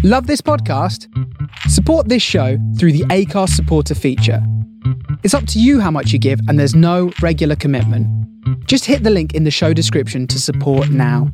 Love this podcast? Support this show through the Acast supporter feature. It's up to you how much you give, and there's no regular commitment. Just hit the link in the show description to support now.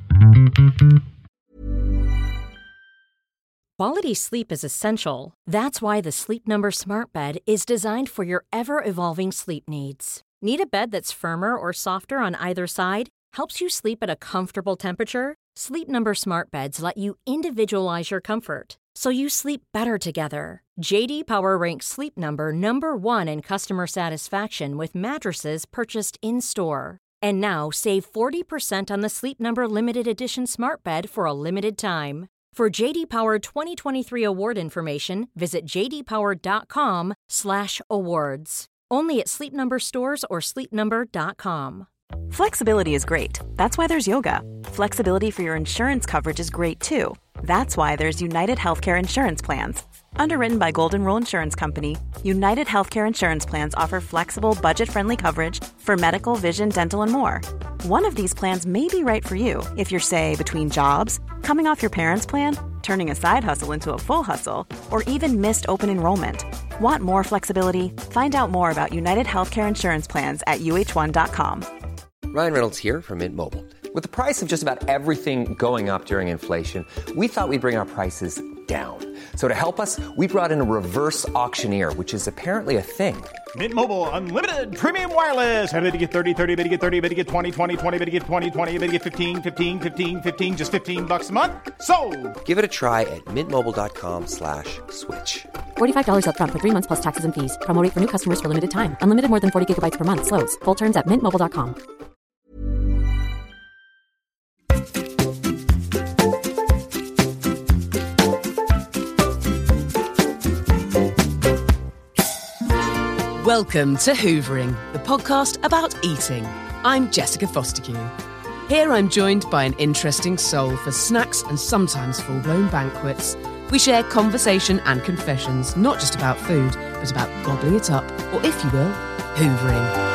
Quality sleep is essential. That's why the Sleep Number Smart Bed is designed for your ever-evolving sleep needs. Need a bed that's firmer or softer on either side? Helps you sleep at a comfortable temperature? Sleep Number Smart Beds let you individualize your comfort, so you sleep better together. J.D. Power ranks Sleep Number number 1 in customer satisfaction with mattresses purchased in-store. And now, save 40% on the Sleep Number Limited Edition Smart Bed for a limited time. For J.D. Power 2023 award information, visit jdpower.com/awards. Only at Sleep Number stores or sleepnumber.com. Flexibility is great. That's why there's yoga. Flexibility for your insurance coverage is great too. That's why there's United Healthcare Insurance Plans. Underwritten by Golden Rule Insurance Company, United Healthcare Insurance Plans offer flexible, budget-friendly coverage for medical, vision, dental, and more. One of these plans may be right for you if you're, say, between jobs, coming off your parents' plan, turning a side hustle into a full hustle, or even missed open enrollment. Want more flexibility? Find out more about United Healthcare Insurance Plans at uh1.com. Ryan Reynolds here from Mint Mobile. With the price of just about everything going up during inflation, we thought we'd bring our prices down. So to help us, we brought in a reverse auctioneer, which is apparently a thing. Mint Mobile Unlimited Premium Wireless. How to get 30, 30, bit to get 30, bit to get 20, 20, 20, bit to get 20, 20, bit to get 15, 15, 15, 15, just $15 a month? Sold! Give it a try at mintmobile.com/switch. $45 up front for 3 months plus taxes and fees. Promo rate for new customers for limited time. Unlimited more than 40 gigabytes per month. Slows full terms at mintmobile.com. Welcome to Hoovering, the podcast about eating. I'm Jessica Fosterkew. Here I'm joined by an interesting soul for snacks and sometimes full-blown banquets. We share conversation and confessions, not just about food, but about gobbling it up, or if you will, hoovering.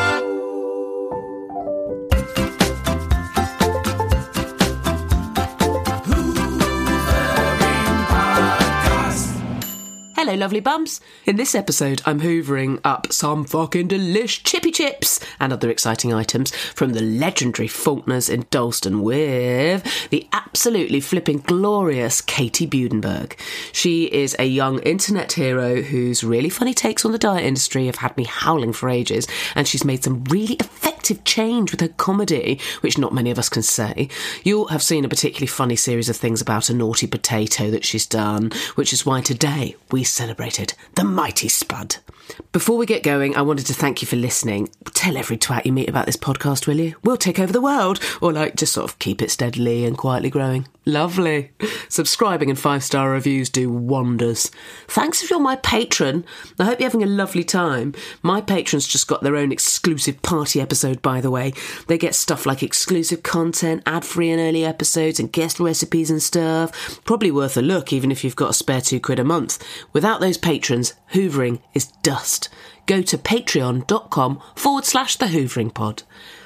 Hello, lovely bums. In this episode, I'm hoovering up some fucking delish chippy chips and other exciting items from the legendary Faulkner's in Dalston with the absolutely flipping glorious Katie Budenberg. She is a young internet hero whose really funny takes on the diet industry have had me howling for ages, and she's made some really effective change with her comedy, which not many of us can say. You'll have seen a particularly funny series of things about a naughty potato that she's done, which is why today we celebrated the mighty Spud. Before we get going, I wanted to thank you for listening. Tell every twat you meet about this podcast, will you? We'll take over the world. Or just sort of keep it steadily and quietly growing. Lovely. Subscribing and 5-star reviews do wonders. Thanks if you're my patron. I hope you're having a lovely time. My patrons just got their own exclusive party episode, by the way. They get stuff like exclusive content, ad-free and early episodes, and guest recipes and stuff. Probably worth a look, even if you've got a spare £2 a month. Without those patrons, hoovering is dust. Go to patreon.com/The Hoovering Pod.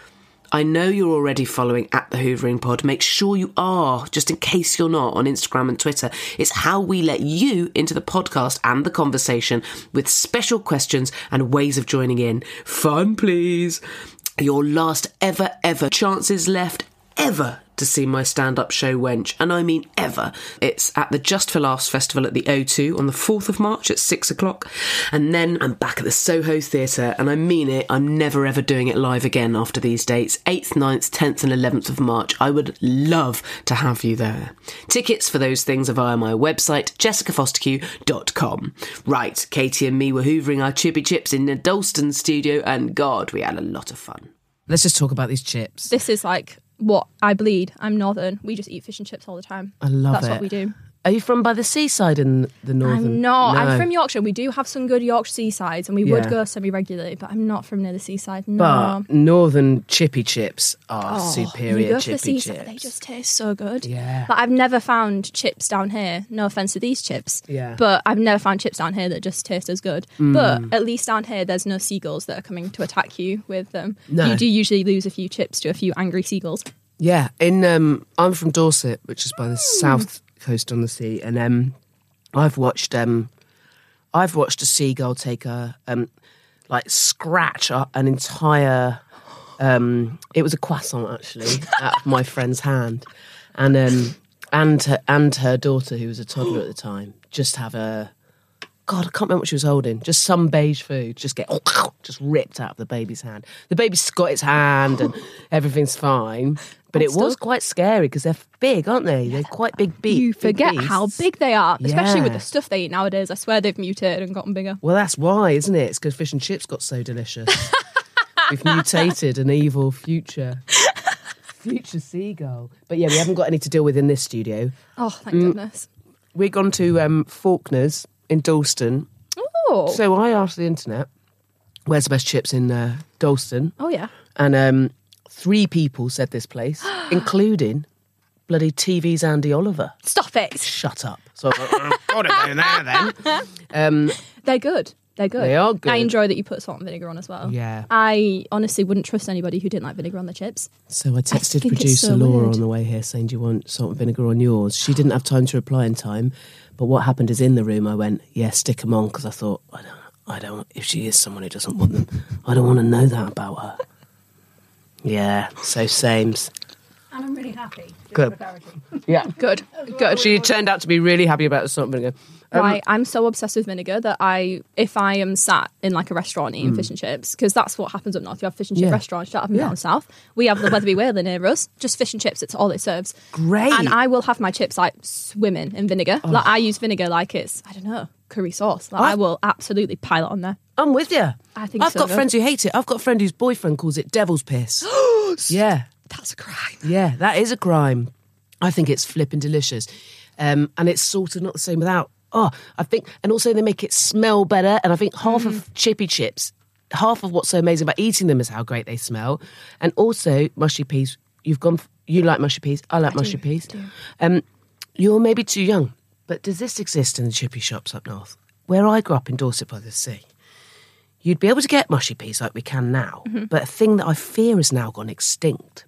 I know you're already following at The Hoovering Pod. Make sure you are, just in case you're not, on Instagram and Twitter. It's how we let you into the podcast and the conversation with special questions and ways of joining in. Fun, please. Your last ever chances left ever to see my stand-up show Wench, and I mean ever. It's at the Just for Laughs Festival at the O2 on the 4th of March at 6 o'clock, and then I'm back at the Soho Theatre, and I mean it, I'm never ever doing it live again after these dates, 8th, 9th, 10th and 11th of March. I would love to have you there. Tickets for those things are via my website, jessicafosterkew.com. Right, Katie and me were hoovering our chippy chips in the Dalston studio, and God, we had a lot of fun. Let's just talk about these chips. This is like what I bleed. I'm northern. We just eat fish and chips all the time. I love it. That's what we do. Are you from by the seaside in the northern? I'm not. No. I'm from Yorkshire. We do have some good Yorkshire seasides, and we would go semi-regularly, but I'm not from near the seaside. No. But northern chippy chips are superior you go chippy for the seaside, chips. they just taste so good. Yeah. But I've never found chips down here, no offence to these chips, Yeah. but I've never found chips down here that just taste as good. But at least down here, there's no seagulls that are coming to attack you with them. No. You do usually lose a few chips to a few angry seagulls. Yeah, I'm from Dorset, which is by the Coast on the Sea, and I've watched a seagull take scratch an entire. It was a croissant actually out of my friend's hand, and her daughter, who was a toddler at the time, just have a. God, I can't remember what she was holding. Just some beige food. Just ripped out of the baby's hand. The baby's got its hand and everything's fine. But it was quite scary because they're big, aren't they? They're quite big beasts. You forget how big they are, especially with the stuff they eat nowadays. I swear they've mutated and gotten bigger. Well, that's why, isn't it? It's because fish and chips got so delicious. We've mutated an evil future seagull. But yeah, we haven't got any to deal with in this studio. Oh, thank goodness. We've gone to Faulkner's in Dalston. Oh. So I asked the internet, where's the best chips in Dalston? Oh, yeah. And 3 people said this place, including bloody TV's Andy Oliver. Stop it. Shut up. So I was like, I've got to go there then. They're good. They're good. They are good. I enjoy that you put salt and vinegar on as well. Yeah. I honestly wouldn't trust anybody who didn't like vinegar on the chips. So I texted think it's producer so Laura weird. on the way here saying, do you want salt and vinegar on yours? She didn't have time to reply in time. But what happened is in the room I went, yeah, stick them on, because I thought, I don't, if she is someone who doesn't want them, I don't want to know that about her. Yeah, so sames. And I'm really happy. Good. Yeah. Good. She turned out to be really happy about the salt and vinegar. Right, I'm so obsessed with vinegar that if I am sat in like a restaurant eating fish and chips, because that's what happens up north. You have fish and chip restaurants, you don't have them down south. We have the Weatherby Whaler near us, just fish and chips, it's all it serves. Great. And I will have my chips like swimming in vinegar. Oh. Like I use vinegar like it's, I don't know, curry sauce. Like I will absolutely pile it on there. I'm with you. I think I've so got good. friends who hate it. I've got a friend whose boyfriend calls it devil's piss. Yeah. That's a crime. Yeah, that is a crime. I think it's flipping delicious. And it's sort of not the same without. Oh, I think, and also they make it smell better. And I think half of chippy chips, half of what's so amazing about eating them is how great they smell. And also mushy peas. You like mushy peas. I like mushy peas. You're maybe too young, but does this exist in the chippy shops up north? Where I grew up in Dorset by the Sea, you'd be able to get mushy peas like we can now. But a thing that I fear has now gone extinct.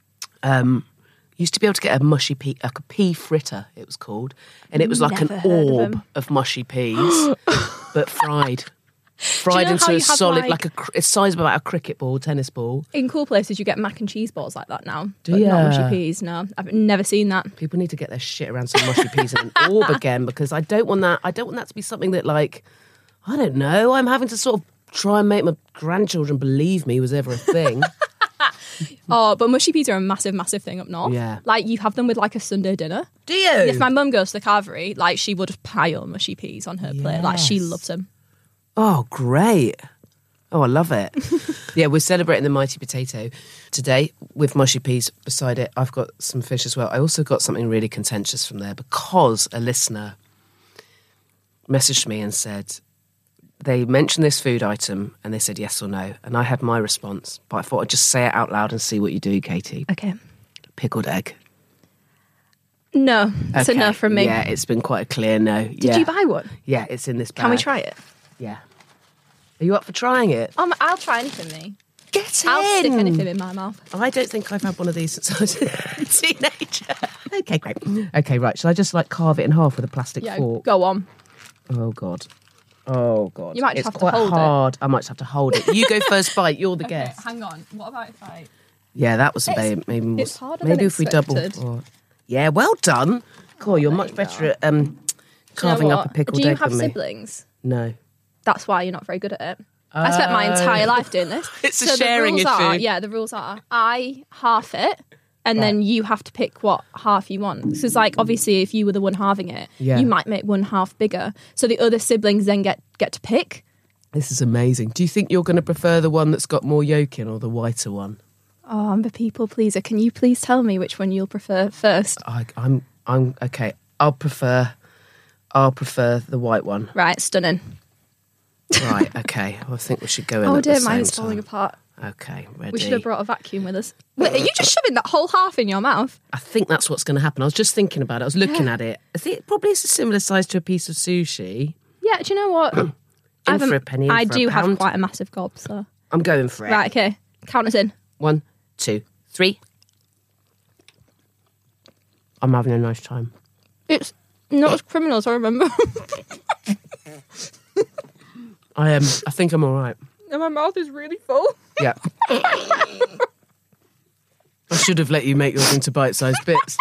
Used to be able to get a mushy pea, like a pea fritter, it was called. And it was like an Never heard of orb them. of mushy peas, but fried. Fried know into how a you have, solid, like- it's size of about a cricket ball, tennis ball. In cool places, you get mac and cheese balls like that now. Do but ya? not mushy peas, no. I've never seen that. People need to get their shit around some mushy peas and an orb again, because I don't want that to be something that, like, I don't know, I'm having to sort of try and make my grandchildren believe me was ever a thing. Oh, but mushy peas are a massive, massive thing up north. Yeah. Like, you have them with, like, a Sunday dinner. Do you? If my mum goes to the carvery, like, she would pile mushy peas on her plate. Like, she Yes. loves them. Oh, great. Oh, I love it. Yeah, we're celebrating the mighty potato today with mushy peas beside it. I've got some fish as well. I also got something really contentious from there because a listener messaged me and said they mentioned this food item and they said yes or no. And I had my response, but I thought I'd just say it out loud and see what you do, Katie. Okay. Pickled egg. No. It's a no from me. Yeah, it's been quite a clear no. Did you buy one? Yeah, it's in this bag. Can we try it? Yeah. Are you up for trying it? I'll try anything, me. Get in! I'll stick anything in my mouth. I don't think I've had one of these since I was a teenager. Okay, great. Okay, right. Shall I just like carve it in half with a plastic Yeah, fork? go on. Oh, God. Oh, God. You might It's just have to quite hold it. hard. I might just have to hold it. You go first bite. You're the guest. Hang on. What about if I... Yeah, that was maybe more. it's harder maybe than if we double. expected. Yeah, well done. Cool, you're much better at carving up a pickled Do you egg have than me. siblings? No. That's why you're not very good at it. I spent my entire life doing this. It's a So sharing the rules are, issue. yeah, the rules are I half it and then you have to pick what half you want. Because, like, obviously, if you were the one halving it, Yeah. you might make one half bigger. So the other siblings then get to pick. This is amazing. Do you think you're going to prefer the one that's got more yolk in or the whiter one? Oh, I'm a people pleaser. Can you please tell me which one you'll prefer first? I'm okay. I'll prefer the white one. Right, stunning. Right, okay. Well, I think we should go in Oh at dear, the same mine's falling time. apart. Okay, ready. We should have brought a vacuum with us. Wait, are you just shoving that whole half in your mouth? I think that's what's going to happen. I was just thinking about it. I was looking at it. I think it probably is a similar size to a piece of sushi. Yeah, do you know what? In for a penny, in I for a do have pound. quite a massive gob, so... I'm going for it. Right, okay. Count us in. 1, 2, 3. I'm having a nice time. It It's not as criminal as I remember. I think I'm all right. And my mouth is really full. Yeah. I should have let you make yours into bite-sized bits.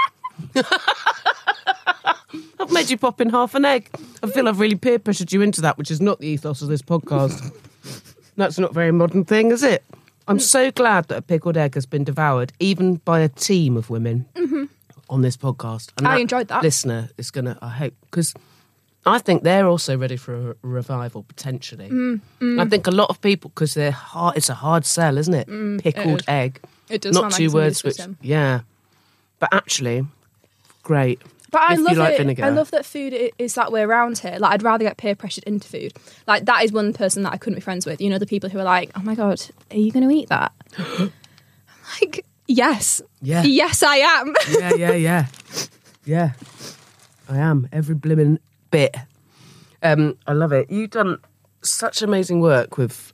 I've made you pop in half an egg. I feel I've really peer pressured you into that, which is not the ethos of this podcast. That's not a very modern thing, is it? I'm so glad that a pickled egg has been devoured, even by a team of women on this podcast. And I enjoyed that. Listener is going to, I hope, because I think they're also ready for a revival, potentially. I think a lot of people, because it's a hard sell, isn't it? Pickled egg. It does Not sound two like words, which, yeah. But actually, great. But I if love you like it. vinegar. I love that food is that way around here. Like, I'd rather get peer pressured into food. Like, that is one person that I couldn't be friends with. You know, the people who are like, oh my God, are you going to eat that? I'm like, yes. Yeah. Yes, I am. Yeah. I am. Every blimmin' bit. I love it. You've done such amazing work with,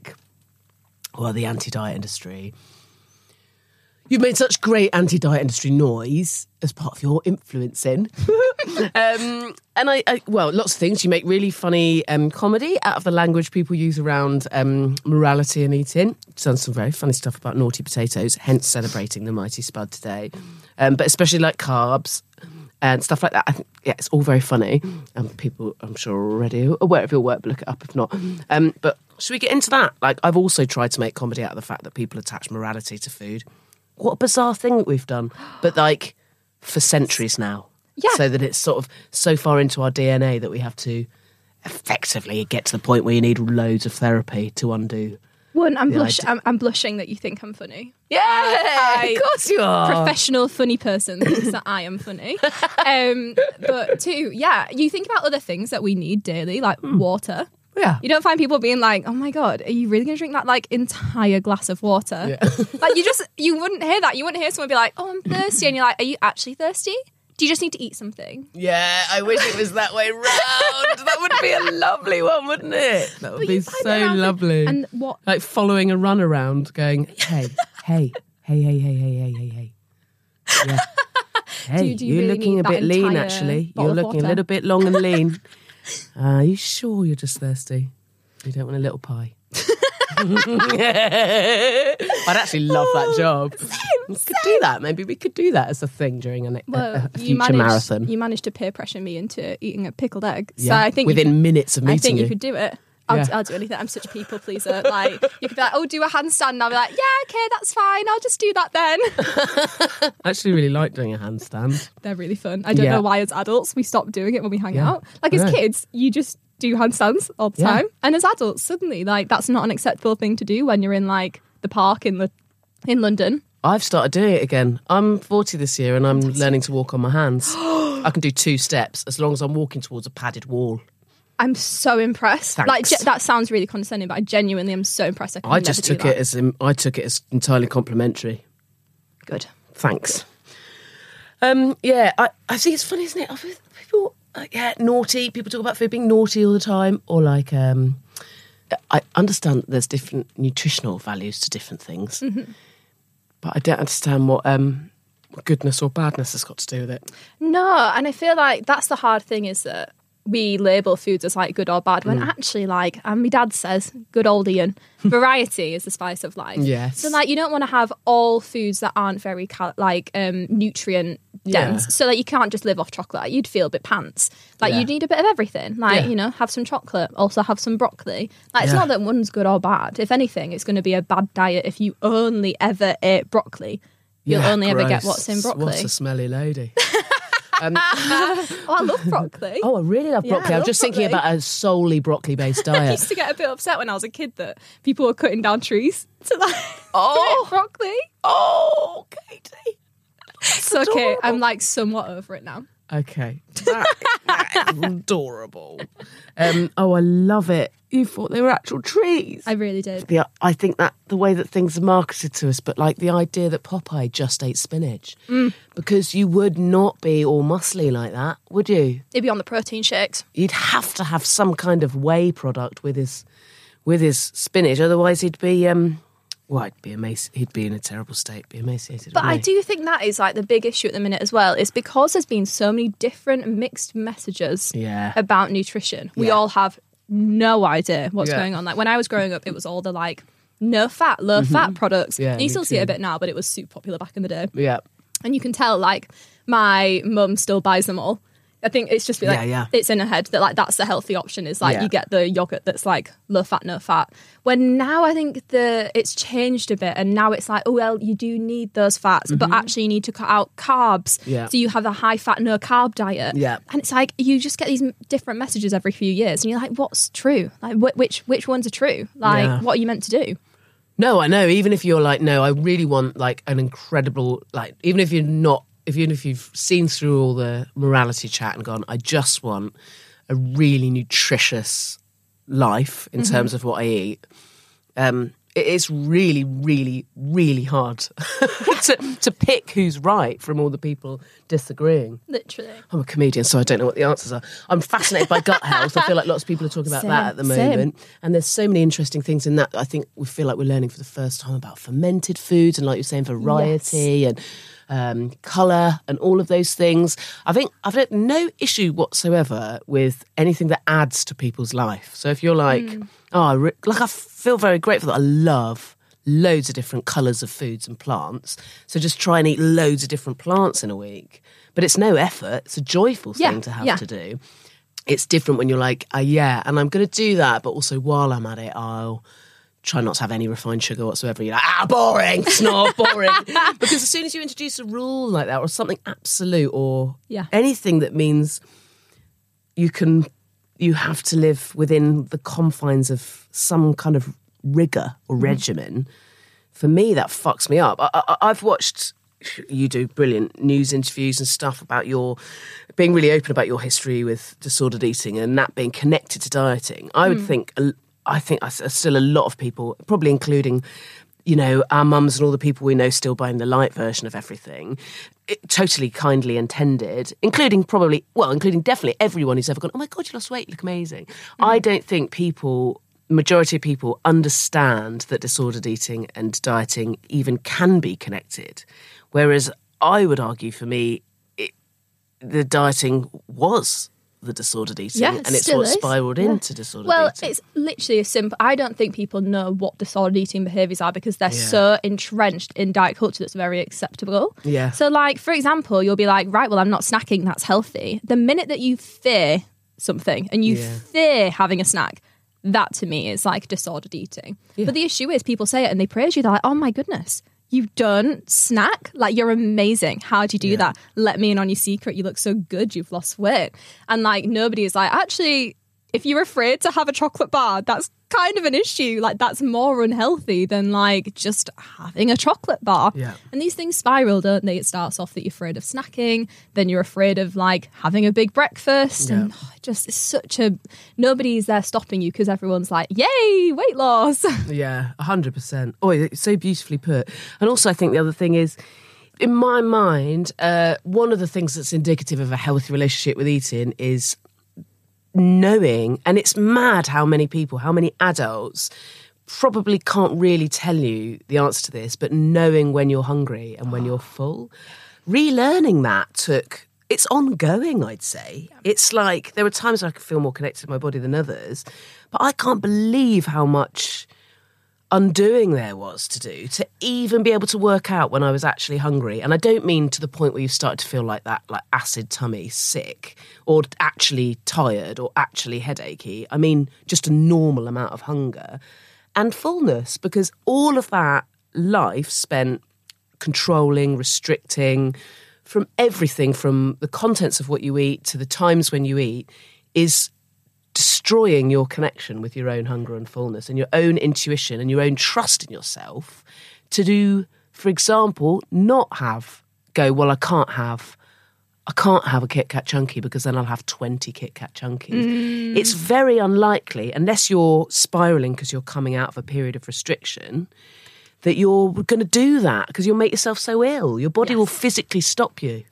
the anti-diet industry. You've made such great anti-diet industry noise as part of your influencing. And lots of things. You make really funny comedy out of the language people use around morality and eating. You've done some very funny stuff about naughty potatoes, hence celebrating the mighty spud today. But especially like carbs and stuff like that. I think, it's all very funny. And people, I'm sure, are already aware of your work, but look it up if not. But should we get into that? I've also tried to make comedy out of the fact that people attach morality to food. What a bizarre thing that we've done. But, for centuries now. Yeah. So that it's sort of so far into our DNA that we have to effectively get to the point where you need loads of therapy to undo. One, I'm blushing that you think I'm funny. Yeah, of course you are. Professional funny person thinks that I am funny. But two, you think about other things that we need daily, like water. Yeah. You don't find people being like, oh my God, are you really going to drink that entire glass of water? Yeah. You wouldn't hear that. You wouldn't hear someone be like, oh, I'm thirsty. And you're like, are you actually thirsty? Do you just need to eat something? Yeah, I wish it was that way round. That would be a lovely one, wouldn't it? That would be so lovely. And what? Like following a run around going, hey. Yeah. Hey, do you you're really looking need a bit that lean, entire actually. bottle You're of looking a water? little bit long and lean. Are you sure you're just thirsty? You don't want a little pie? I'd actually love that job. We could do that. Maybe we could do that as a thing during a future marathon. You managed to peer pressure me into eating a pickled egg. Yeah. So I think within minutes of meeting I think you you could do it. Yeah. I'll do anything. I'm such a people pleaser. You could be like, oh, do a handstand. And I'll be like, yeah, okay, that's fine. I'll just do that then. I actually really like doing a handstand. They're really fun. I don't know why as adults we stop doing it when we hang out. As kids, you just do handstands all the time. And as adults, suddenly, that's not an acceptable thing to do when you're in the park in London. I've started doing it again. I'm 40 this year and I'm learning to walk on my hands. I can do 2 steps as long as I'm walking towards a padded wall. I'm so impressed. Thanks. That sounds really condescending, but I genuinely am so impressed. I took it as entirely complimentary. Good. Thanks. I think it's funny, isn't it? People, naughty. People talk about food being naughty all the time, or I understand that there's different nutritional values to different things, but I don't understand what goodness or badness has got to do with it. No, and I feel like that's the hard thing is that we label foods as good or bad when actually and my dad says, good old Ian, variety is the spice of life. Yes. So you don't want to have all foods that aren't very nutrient dense. Yeah. So you can't just live off chocolate. You'd feel a bit pants. You need a bit of everything. Have some chocolate, also have some broccoli. It's not that one's good or bad. If anything, it's going to be a bad diet if you only ever ate broccoli. You'll only ever get what's in broccoli. What a smelly lady. I love broccoli. Oh, I really love broccoli. I was just thinking about a solely broccoli-based diet. I used to get a bit upset when I was a kid that people were cutting down trees to broccoli. Oh, Katie. It's okay. I'm somewhat over it now. Okay. That is adorable. I love it. You thought they were actual trees. I really did. I think that the way that things are marketed to us, but the idea that Popeye just ate spinach, because you would not be all muscly like that, would you? It'd be on the protein shakes. You'd have to have some kind of whey product with his spinach, otherwise he'd be Well, he'd be in a terrible state, be emaciated. But I do think that is like the big issue at the minute as well, is because there's been so many different mixed messages about nutrition. We all have no idea what's going on. Like when I was growing up, it was all the like no fat, low fat products. Yeah, and you still see it a bit now, but it was super popular back in the day. Yeah. And you can tell like my mum still buys them all. I think it's just it's in her head that like that's the healthy option is like you get the yogurt that's like low fat, no fat. When now I think it's changed a bit and now it's like, oh well, you do need those fats, but actually you need to cut out carbs. Yeah. So you have a high fat, no carb diet. Yeah. And it's like you just get these different messages every few years and you're like, what's true? Like which ones are true? Like what are you meant to do? No, I know. Even if you're like, no, I really want like an incredible, like even if you've seen through all the morality chat and gone, I just want a really nutritious life in terms of what I eat. It is really, really, really hard to pick who's right from all the people disagreeing. Literally. I'm a comedian, so I don't know what the answers are. I'm fascinated by gut health. I feel like lots of people are talking about that at the moment. And there's so many interesting things in that. I think we feel like we're learning for the first time about fermented foods and, like you're saying, variety and colour and all of those things. I think I've had no issue whatsoever with anything that adds to people's life. So if you're like, I feel very grateful that I love loads of different colours of foods and plants. So just try and eat loads of different plants in a week. But it's no effort. It's a joyful thing to have to do. It's different when you're like, and I'm going to do that. But also while I'm at it, I'll try not to have any refined sugar whatsoever. You're like, boring, snob, boring. Because as soon as you introduce a rule like that or something absolute or anything that means you have to live within the confines of some kind of rigour or regimen, for me, that fucks me up. I've watched, you do brilliant news interviews and stuff about your being really open about your history with disordered eating and that being connected to dieting. I think still a lot of people, probably including, our mums and all the people we know still buying the light version of everything, totally kindly intended, including definitely everyone who's ever gone, oh my God, you lost weight, you look amazing. I don't think majority of people understand that disordered eating and dieting even can be connected. Whereas I would argue for me, the dieting was the disordered eating and it's what spiralled into disordered eating. Well, it's literally a simple... I don't think people know what disordered eating behaviours are because they're so entrenched in diet culture that's very acceptable. Yeah. So, like, for example, you'll be like, right, well, I'm not snacking, that's healthy. The minute that you fear something and you fear having a snack, that to me is like disordered eating. Yeah. But the issue is people say it and they praise you. They're like, oh my goodness, you don't snack? Like, you're amazing. How do you do that? Let me in on your secret. You look so good. You've lost weight. And like, nobody is like, actually, if you're afraid to have a chocolate bar, that's kind of an issue. Like, that's more unhealthy than like just having a chocolate bar. Yeah. And these things spiral, don't they? It starts off that you're afraid of snacking, then you're afraid of like having a big breakfast. Yeah. And it's such a... Nobody's there stopping you because everyone's like, yay, weight loss. Yeah, 100%. Oh, it's so beautifully put. And also I think the other thing is, in my mind, one of the things that's indicative of a healthy relationship with eating is knowing, and it's mad how many adults probably can't really tell you the answer to this, but knowing when you're hungry and when you're full. Relearning that it's ongoing, I'd say. It's like, there are times I can feel more connected to my body than others, but I can't believe how much undoing there was to do to even be able to work out when I was actually hungry. And I don't mean to the point where you start to feel like that, like acid tummy, sick, or actually tired, or actually headachy. I mean just a normal amount of hunger and fullness, because all of that life spent controlling, restricting, from everything from the contents of what you eat to the times when you eat, is destroying your connection with your own hunger and fullness and your own intuition and your own trust in yourself to do, for example, I can't have a Kit Kat Chunky because then I'll have 20 Kit Kat Chunkies. It's very unlikely, unless you're spiralling because you're coming out of a period of restriction, that you're going to do that because you'll make yourself so ill. Your body will physically stop you.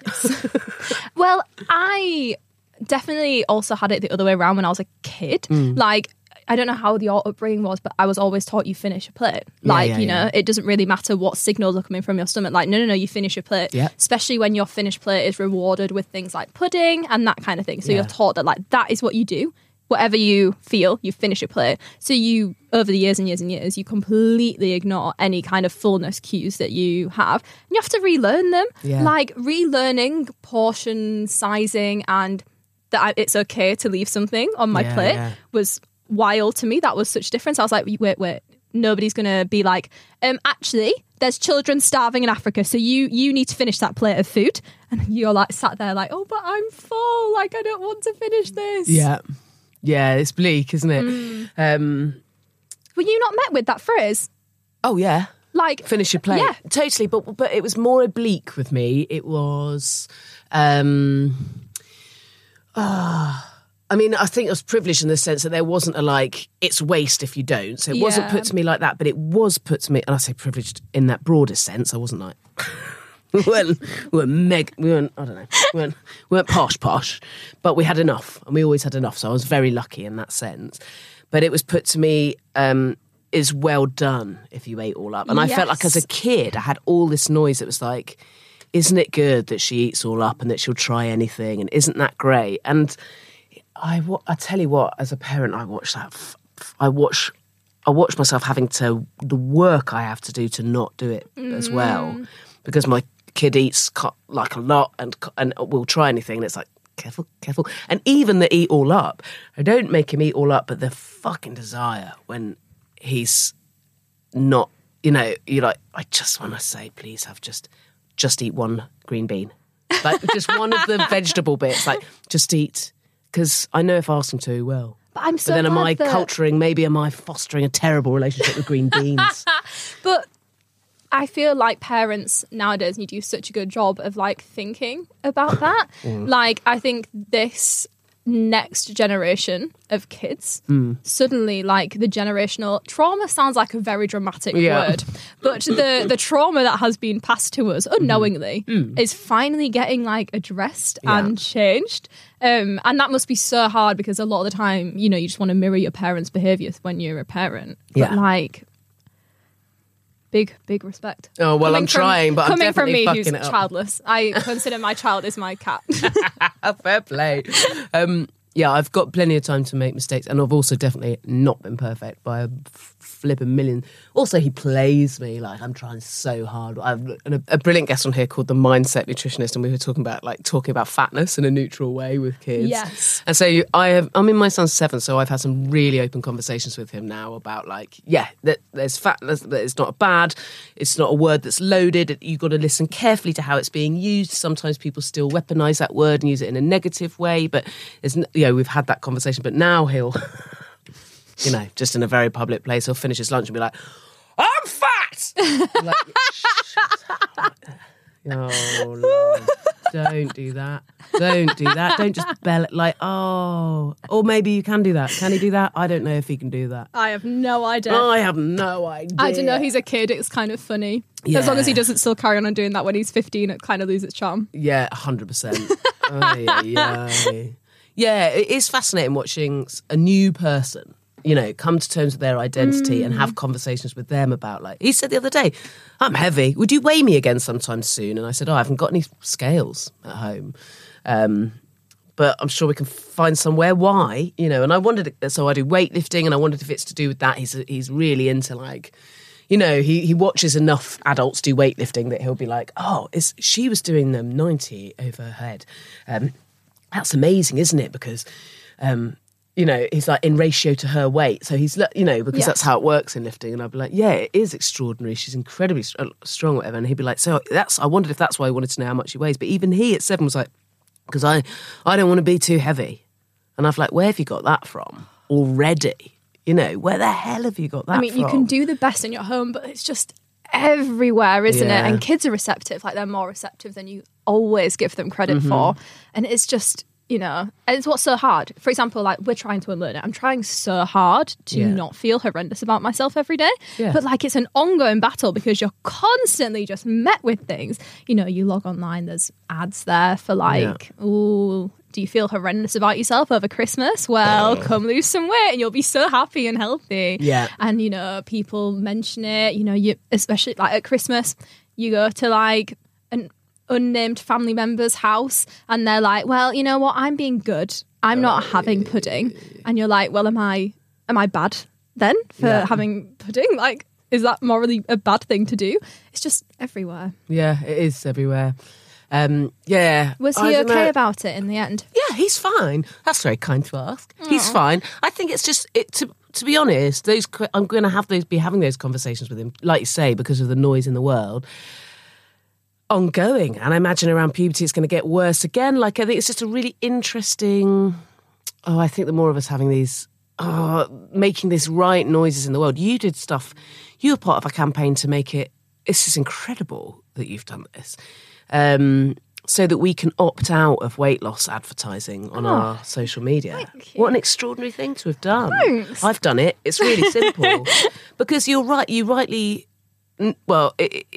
Well, I definitely also had it the other way around when I was a kid. Like, I don't know how your upbringing was, but I was always taught you finish a plate. Like, you know, it doesn't really matter what signals are coming from your stomach. Like, no, you finish a plate. Yeah. Especially when your finished plate is rewarded with things like pudding and that kind of thing. So you're taught that, like, that is what you do. Whatever you feel, you finish a plate. So you, over the years and years and years, you completely ignore any kind of fullness cues that you have. And you have to relearn them. Yeah. Like, relearning portion sizing and that it's okay to leave something on my plate was wild to me. That was such a difference. I was like, wait, nobody's going to be like, actually, there's children starving in Africa, so you need to finish that plate of food. And you're like sat there like, oh, but I'm full. Like, I don't want to finish this. Yeah. Yeah, it's bleak, isn't it? Were you not met with that phrase? Oh, yeah. Like, finish your plate. Yeah. Totally, but it was more oblique with me. It was... I mean, I think I was privileged in the sense that there wasn't a, like, it's waste if you don't. So it wasn't put to me like that, but it was put to me, and I say privileged in that broadest sense. I wasn't like... We weren't posh, but we had enough, and we always had enough. So I was very lucky in that sense. But it was put to me, is well done if you ate all up. And I felt like as a kid, I had all this noise that was like, isn't it good that she eats all up and that she'll try anything? And isn't that great? And I tell you what, as a parent, I watch that. I watch myself having to, the work I have to do to not do it as well. Because my kid eats like a lot and will try anything, and it's like, careful. And even the eat all up, I don't make him eat all up, but the fucking desire when he's not, you know, you're like, I just want to say, please have just eat one green bean, like just one of the vegetable bits, like just eat, because I know if I ask him to, well. But I'm so But then am I culturing? am I fostering a terrible relationship with green beans? But I feel like parents nowadays, you do such a good job of like thinking about that. Like, I think this next generation of kids, suddenly, like, the generational trauma sounds like a very dramatic word, but the trauma that has been passed to us unknowingly is finally getting like addressed and changed. And that must be so hard, because a lot of the time, you know, you just want to mirror your parents' behaviours when you're a parent. But like, Big respect. Oh, well, I'm trying, but I'm definitely coming from me, fucking who's it up. childless. I consider my child is my cat. Fair play. Yeah, I've got plenty of time to make mistakes, and I've also definitely not been perfect by a flipping million. Also, he plays me like I'm trying so hard. I've a brilliant guest on here called the Mindset Nutritionist, and we were talking about fatness in a neutral way with kids. Yes. And so I'm in my son's 7, so I've had some really open conversations with him now about like, that there's fatness, that it's not bad, it's not a word that's loaded. You've got to listen carefully to how it's being used. Sometimes people still weaponise that word and use it in a negative way, but we've had that conversation. But now he'll, you know, just in a very public place, he'll finish his lunch and be like, I'm fat! I'm like, shut up. Oh, Lord. Don't do that. Don't just bell it like, oh. Or maybe you can do that. Can he do that? I don't know if he can do that. I have no idea. I don't know. He's a kid. It's kind of funny. Yeah. As long as he doesn't still carry on doing that when he's 15, it kind of loses its charm. Yeah, 100%. Yeah, it is fascinating watching a new person, you know, come to terms with their identity and have conversations with them about, like, he said the other day, I'm heavy. Would you weigh me again sometime soon? And I said, I haven't got any scales at home. But I'm sure we can find somewhere. Why? You know, and I wondered, so I do weightlifting, and I wondered if it's to do with that. He's really into, like, you know, he watches enough adults do weightlifting that he'll be like, oh, she was doing them 90 over her head. That's amazing, isn't it? Because, you know, he's like in ratio to her weight. So he's, you know, because that's how it works in lifting. And I'd be like, yeah, it is extraordinary. She's incredibly strong, whatever. And he'd be like, so I wondered if that's why he wanted to know how much he weighs. But even he at 7 was like, because I don't want to be too heavy. And I've like, where have you got that from already? You know, where the hell have you got that from? I mean, you can do the best in your home, but it's just everywhere, isn't it? And kids are receptive. Like, they're more receptive than you always give them credit for. And it's just, you know, and it's what's so hard. For example, like, we're trying to unlearn it. I'm trying so hard to not feel horrendous about myself every day. But like, it's an ongoing battle because you're constantly just met with things. You know, you log online, there's ads there for like, ooh, Do you feel horrendous about yourself over Christmas? Well, come lose some weight and you'll be so happy and healthy. Yeah. And, people mention it, you especially like at Christmas, you go to like an unnamed family member's house and they're like, well, you know what? I'm being good. I'm not having pudding. And you're like, well, am I bad then for having pudding? Like, is that morally a bad thing to do? It's just everywhere. Yeah, it is everywhere. Was he okay about it in the end? Yeah, he's fine. That's very kind to ask. Aww. He's fine. I think it's just to be honest, I'm going to be having those conversations with him, like you say, because of the noise in the world. Ongoing, and I imagine around puberty it's going to get worse again. Like, I think it's just a really interesting. I think the more of us having these, making these right noises in the world. You did stuff. You were part of a campaign to make it. It's just incredible that you've done this, so that we can opt out of weight loss advertising on our social media. What an extraordinary thing to have done! Thanks. I've done it. It's really simple because you're right. You rightly. Well,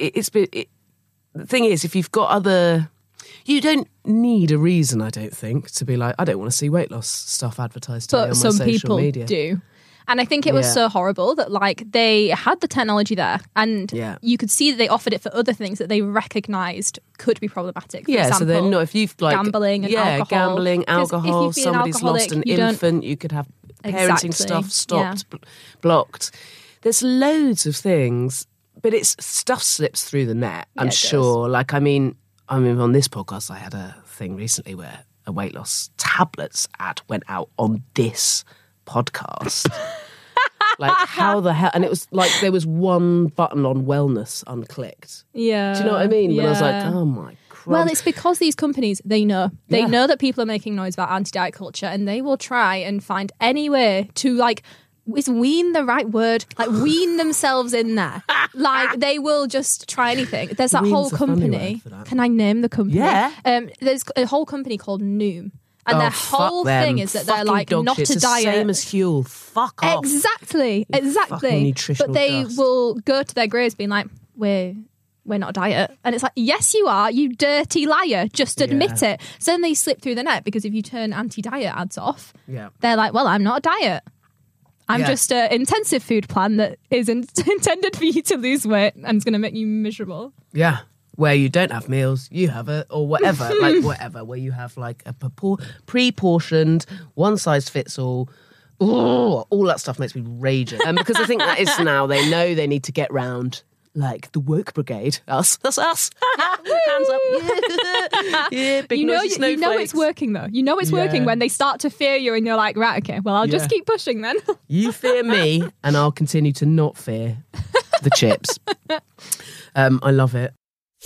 the thing is, if you've got you don't need a reason, I don't think, to be like, I don't want to see weight loss stuff advertised to me on my social media. But some people do. And I think it was so horrible that like they had the technology there and you could see that they offered it for other things that they recognised could be problematic. For example, so they're not, if you've like... Gambling and alcohol. Gambling, alcohol, somebody's lost an infant, you could have parenting stuff stopped, blocked. There's loads of things... But stuff slips through the net, I'm sure. Like, I mean, on this podcast, I had a thing recently where a weight loss tablets ad went out on this podcast. Like, how the hell? And it was like there was one button on wellness unclicked. Yeah. Do you know what I mean? When I was like, oh my Christ. Well, it's because these companies, they know that people are making noise about anti-diet culture and they will try and find any way to like... Is wean the right word? Like, wean themselves in there. Like, they will just try anything. There's that whole company. Can I name the company? Yeah. There's a whole company called Noom. And their whole thing is that they're like, not a diet. It's the same as Huel. Fuck off. Exactly. But they will go to their graves being like, we're not a diet. And it's like, yes, you are, you dirty liar. Just admit it. So then they slip through the net because if you turn anti-diet ads off, they're like, well, I'm not a diet. I'm just an intensive food plan that is intended for you to lose weight and it's going to make you miserable. Yeah. Where you don't have meals, you have it, or whatever, where you have like a pre-portioned, one-size-fits-all. All that stuff makes me raging. Because I think that is now, they know they need to get round like the woke brigade. That's us. Hands up. Yeah, big noisy snowflakes. You know it's working though. You know it's working when they start to fear you and you're like, right, okay, well, I'll just keep pushing then. You fear me and I'll continue to not fear the chips. I love it.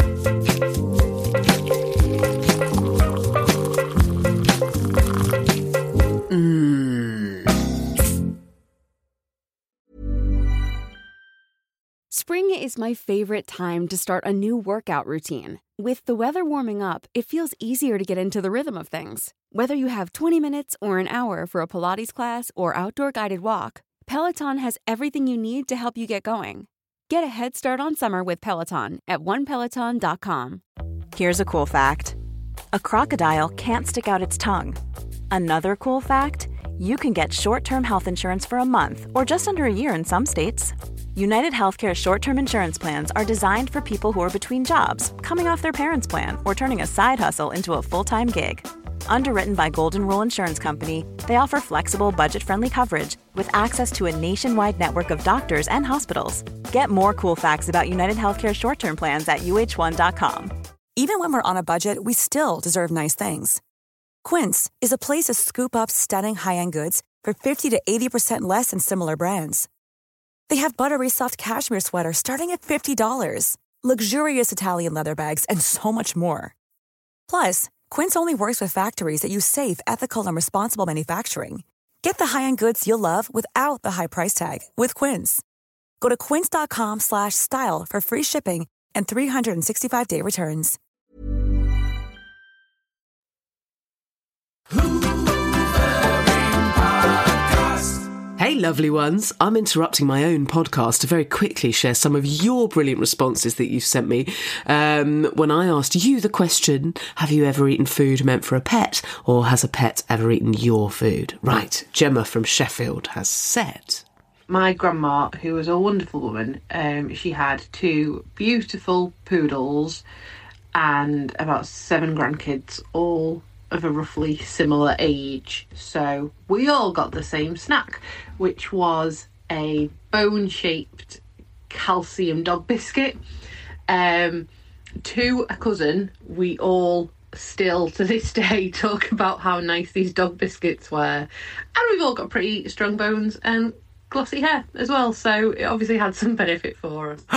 Spring is my favorite time to start a new workout routine. With the weather warming up, it feels easier to get into the rhythm of things. Whether you have 20 minutes or an hour for a Pilates class or outdoor guided walk, Peloton has everything you need to help you get going. Get a head start on summer with Peloton at onepeloton.com. Here's a cool fact. A crocodile can't stick out its tongue. Another cool fact, you can get short-term health insurance for a month or just under a year in some states. United Healthcare short-term insurance plans are designed for people who are between jobs, coming off their parents' plan, or turning a side hustle into a full-time gig. Underwritten by Golden Rule Insurance Company, they offer flexible, budget-friendly coverage with access to a nationwide network of doctors and hospitals. Get more cool facts about United Healthcare short-term plans at uh1.com. Even when we're on a budget, we still deserve nice things. Quince is a place to scoop up stunning high-end goods for 50 to 80% less than similar brands. They have buttery soft cashmere sweaters starting at $50, luxurious Italian leather bags, and so much more. Plus, Quince only works with factories that use safe, ethical, and responsible manufacturing. Get the high-end goods you'll love without the high price tag with Quince. Go to quince.com/style for free shipping and 365-day returns. Hey lovely ones. I'm interrupting my own podcast to very quickly share some of your brilliant responses that you've sent me. When I asked you the question, have you ever eaten food meant for a pet, or has a pet ever eaten your food? Right, Gemma from Sheffield has said... My grandma, who was a wonderful woman, she had 2 beautiful poodles and about 7 grandkids, all of a roughly similar age. So we all got the same snack, which was a bone-shaped calcium dog biscuit. To a cousin, we all still to this day talk about how nice these dog biscuits were. And we've all got pretty strong bones and glossy hair as well, so it obviously had some benefit for us.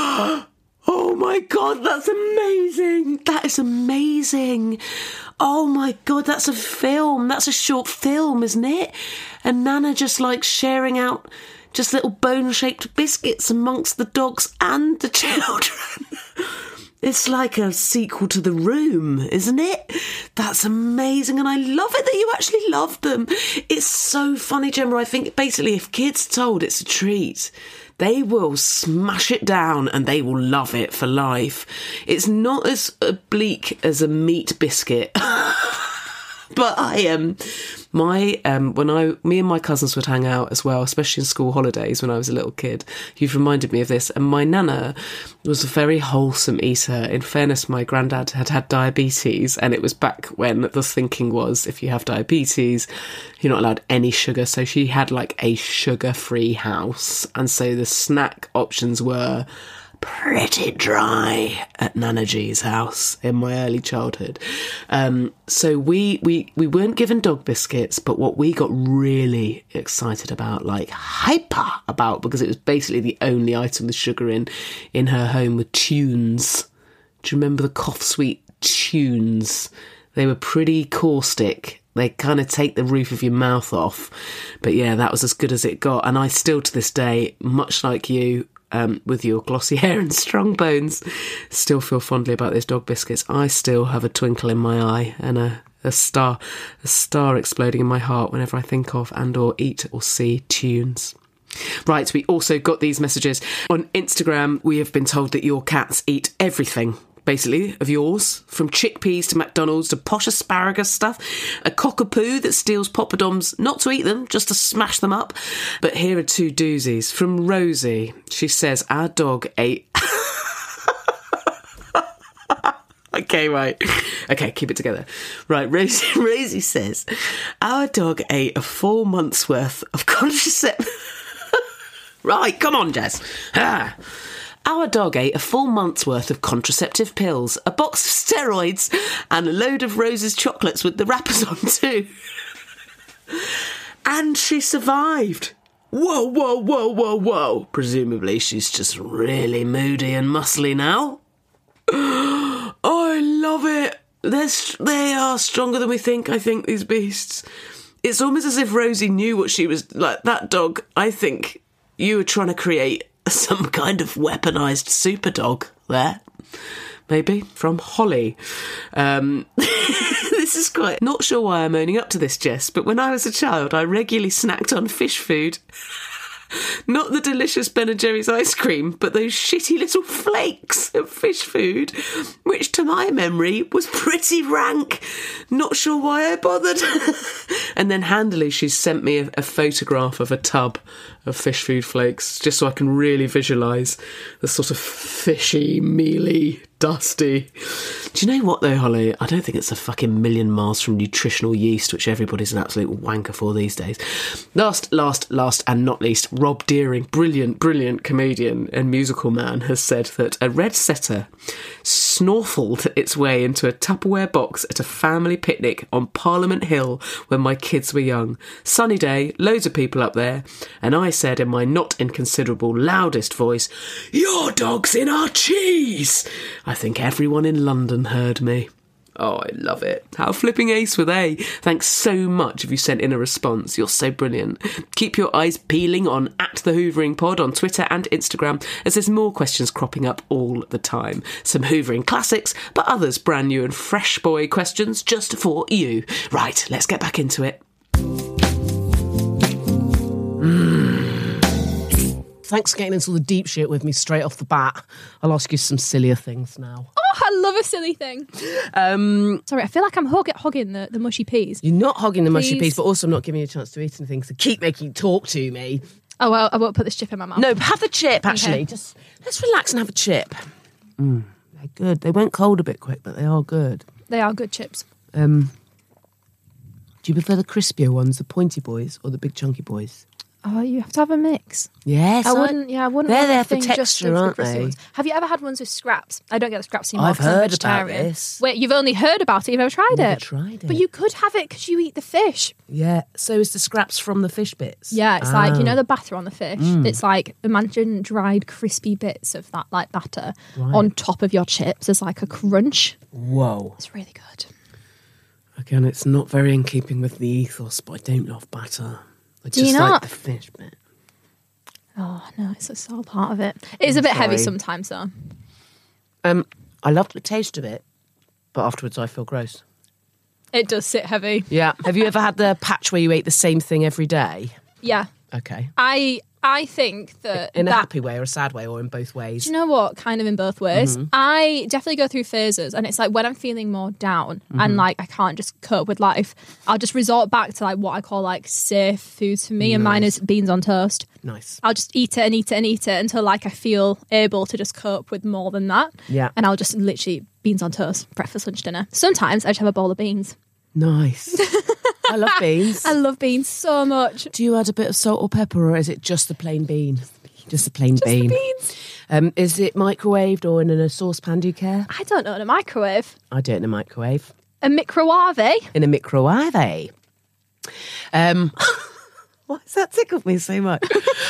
Oh my God, that's amazing. That is amazing. Oh my God, that's a film. That's a short film, isn't it? And Nana just like sharing out just little bone-shaped biscuits amongst the dogs and the children. It's like a sequel to The Room, isn't it? That's amazing, and I love it that you actually love them. It's so funny, Gemma. I think basically if kids are told it's a treat, they will smash it down and they will love it for life. It's not as bleak as a meat biscuit. But me and my cousins would hang out as well, especially in school holidays when I was a little kid. You've reminded me of this. And my nana was a very wholesome eater. In fairness, my granddad had diabetes, and it was back when the thinking was if you have diabetes, you're not allowed any sugar. So she had like a sugar-free house. And so the snack options were pretty dry at Nana G's house in my early childhood. So we weren't given dog biscuits, but what we got really excited about, like hyper about, because it was basically the only item with sugar in her home, were tunes. Do you remember the cough sweet tunes? They were pretty caustic. They kind of take the roof of your mouth off. But yeah, that was as good as it got. And I still, to this day, much like you, with your glossy hair and strong bones, still feel fondly about those dog biscuits. I still have a twinkle in my eye and a star exploding in my heart whenever I think of and or eat or see tunes. Right, we also got these messages on Instagram. We have been told that your cats eat everything, basically, of yours, from chickpeas to McDonald's to posh asparagus stuff, a cockapoo that steals poppadoms, not to eat them, just to smash them up. But here are 2 doozies. From Rosie, she says, our dog ate... Okay, right. Okay, keep it together. Right, Rosie says, our dog ate a 4 months' worth of contraceptive... Right, come on, Jess. Our dog ate a 4 months' worth of contraceptive pills, a box of steroids, and a load of Rose's chocolates with the wrappers on too. And she survived. Whoa, whoa, whoa, whoa, whoa. Presumably she's just really moody and muscly now. I love it. They are stronger than we think, I think, these beasts. It's almost as if Rosie knew what she was like. That dog, I think you were trying to create some kind of weaponised super dog there. Maybe. From Holly. This is quite... Not sure why I'm owning up to this, Jess, but when I was a child, I regularly snacked on fish food. Not the delicious Ben & Jerry's ice cream, but those shitty little flakes of fish food, which to my memory was pretty rank. Not sure why I bothered. And then handily she's sent me a photograph of a tub of fish food flakes, just so I can really visualise the sort of fishy, mealy, dusty. Do you know what though, Holly? I don't think it's a fucking million miles from nutritional yeast, which everybody's an absolute wanker for these days. Last and not least, Rob Deering, brilliant comedian and musical man, has said that a red setter snorkeled its way into a Tupperware box at a family picnic on Parliament Hill when my kids were young. Sunny day, loads of people up there, and I said in my not inconsiderable loudest voice, "Your dog's in our cheese!" I think everyone in London heard me. Oh, I love it. How flipping ace were they? Thanks so much if you sent in a response. You're so brilliant. Keep your eyes peeling on @TheHoovering Pod on Twitter and Instagram, as there's more questions cropping up all the time. Some Hoovering classics, but others brand new and fresh boy questions just for you. Right, let's get back into it. thanks for getting into all the deep shit with me straight off the bat. I'll ask you some sillier things now. Oh, I love a silly thing. Sorry, I feel like I'm hogging the mushy peas. You're not hogging the mushy Please. peas, but also I'm not giving you a chance to eat anything, so keep making you talk to me. Oh, well, I won't put this chip in my mouth. No, have the chip, actually. Okay. Just let's relax and have a chip. They're good. They went cold a bit quick, but they are good. They are good chips. Do you prefer the crispier ones, the pointy boys, or the big chunky boys? Oh, you have to have a mix. Yes, I wouldn't. Yeah, I wouldn't. They're want there a for thing just texture, of the aren't crispy they? ones. Have you ever had ones with scraps? I don't get the scraps anymore. I've 'cause I'm heard about vegetarian. this. Wait, you've only heard about it. You've never tried Never it. tried it. But you could have it because you eat the fish. Yeah. So is the scraps from the fish bits? Yeah, it's like, you know, the batter on the fish. It's like, imagine dried crispy bits of that like batter on top of your chips as like a crunch. Whoa. It's really good. Again, it's not very in keeping with the ethos, but I don't love batter. I Do you just not? like the fish bit. Oh, no, it's all part of it. It is a bit heavy sorry. sometimes, though. I love the taste of it, but afterwards I feel gross. It does sit heavy. Yeah. Have you ever had the patch where you ate the same thing every day? Yeah. Okay. I think that... In a that, happy way or a sad way or in both ways? Do you know what? Kind of in both ways. I definitely go through phases, and it's like when I'm feeling more down and like I can't just cope with life, I'll just resort back to like what I call like safe foods for me, and mine is beans on toast. Nice. I'll just eat it and eat it and eat it until like I feel able to just cope with more than that. Yeah. And I'll just literally beans on toast, breakfast, lunch, dinner. Sometimes I just have a bowl of beans. Nice. I love beans. I love beans so much. Do you add a bit of salt or pepper, or is it just the plain bean? Just the plain bean. The beans. Is it microwaved or in a saucepan? Do you care? I don't know, in a microwave. I do it in a microwave. A microwave? In a microwave. Why has that tickled me so much?